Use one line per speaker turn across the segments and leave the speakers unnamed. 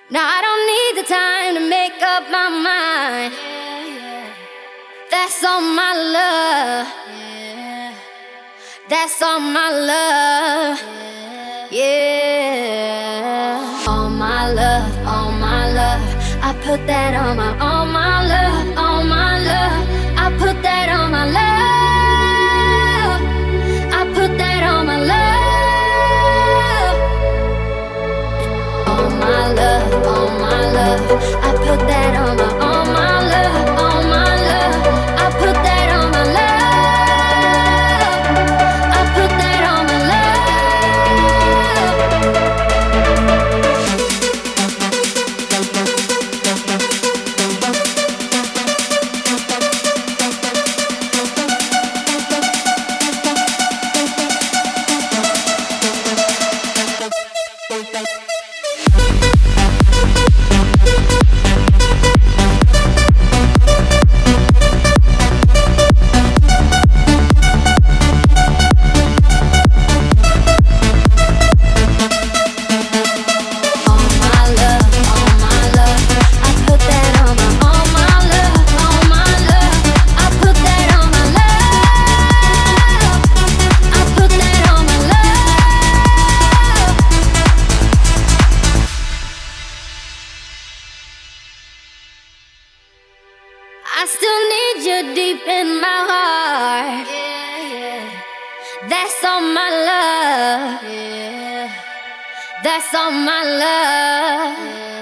Now I don't need the time to make up my mind. That's all my love. That's all my love. Yeah. All my love, all my love. I put that on my all my love, all my love. I put that on my love. I put that on my love. All my love, all my love. I put that on my all my love, all my love. I put that on my love. I put that on my love. I still need you deep in my heart. That's all my love. That's all my love.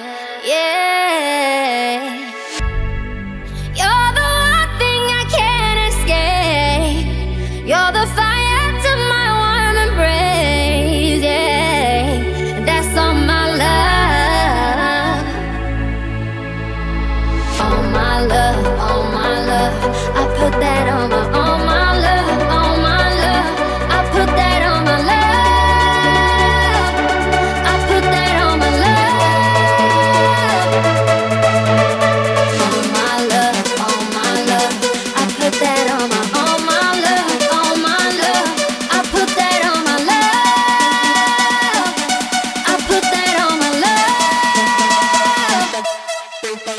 Yeah. You're the one thing I can't escape. You're the fire to my warm embrace. Yeah. That's all my love. All my love, all my love. I put that on my all my love, all my love. I put that on my love. I put that on my love. All my love, all my love. I put that on my all my love, all my love. I put that on my love. I put that on my love.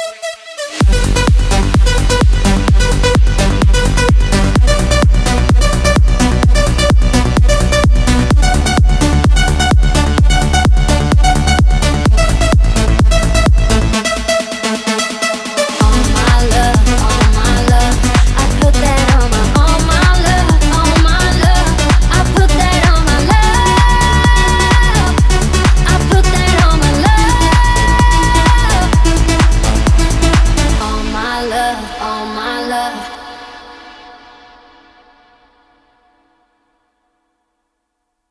All my love.